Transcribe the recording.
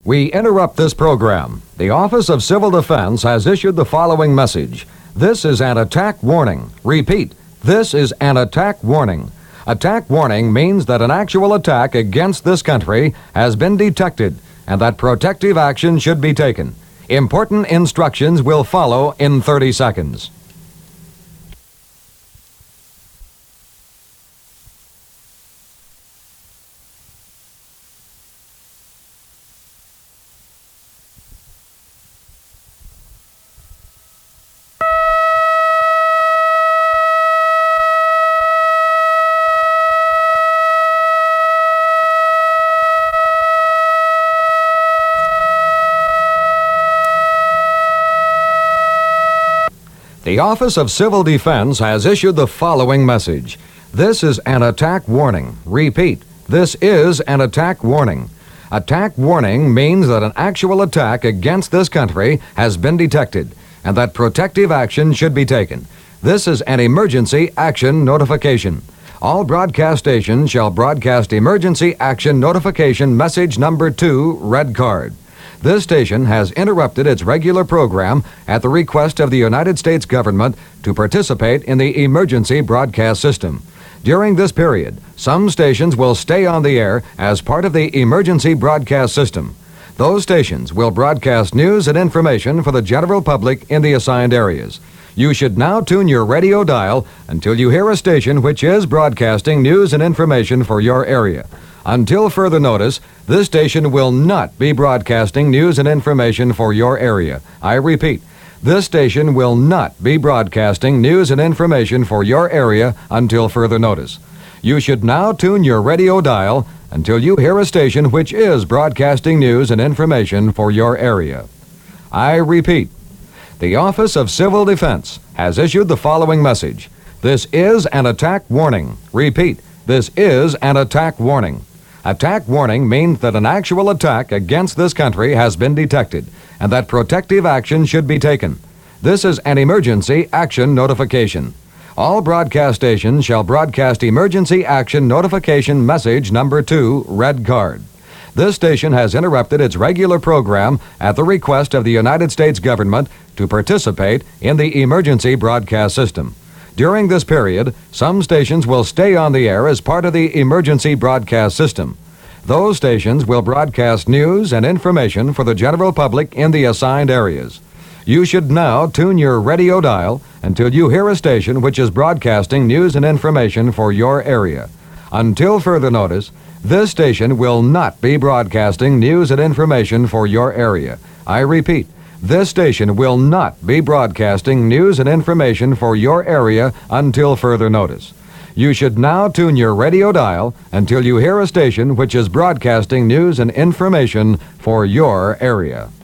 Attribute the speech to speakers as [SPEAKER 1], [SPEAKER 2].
[SPEAKER 1] We interrupt this program. The Office of Civil Defense has issued the following message. This is an attack warning. Repeat, this is an attack warning. Attack warning means that an actual attack against this country has been detected and that protective action should be taken. Important instructions will follow in 30 seconds. The Office of Civil Defense has issued the following message. This is an attack warning. Repeat, this is an attack warning. Attack warning means that an actual attack against this country has been detected and that protective action should be taken. This is an emergency action notification. All broadcast stations shall broadcast emergency action notification message number 2, red card. This station has interrupted its regular program at the request of the United States government to participate in the emergency broadcast system. During this period, some stations will stay on the air as part of the emergency broadcast system. Those stations will broadcast news and information for the general public in the assigned areas. You should now tune your radio dial until you hear a station which is broadcasting news and information for your area. Until further notice, this station will not be broadcasting news and information for your area. I repeat, this station will not be broadcasting news and information for your area until further notice. You should now tune your radio dial until you hear a station which is broadcasting news and information for your area. I repeat, the Office of Civil Defense has issued the following message. This is an attack warning. Repeat, this is an attack warning. Attack warning means that an actual attack against this country has been detected and that protective action should be taken. This is an emergency action notification. All broadcast stations shall broadcast emergency action notification message number 2, red card. This station has interrupted its regular program at the request of the United States government to participate in the emergency broadcast system. During this period, some stations will stay on the air as part of the emergency broadcast system. Those stations will broadcast news and information for the general public in the assigned areas. You should now tune your radio dial until you hear a station which is broadcasting news and information for your area. Until further notice, this station will not be broadcasting news and information for your area. I repeat, this station will not be broadcasting news and information for your area until further notice. You should now tune your radio dial until you hear a station which is broadcasting news and information for your area.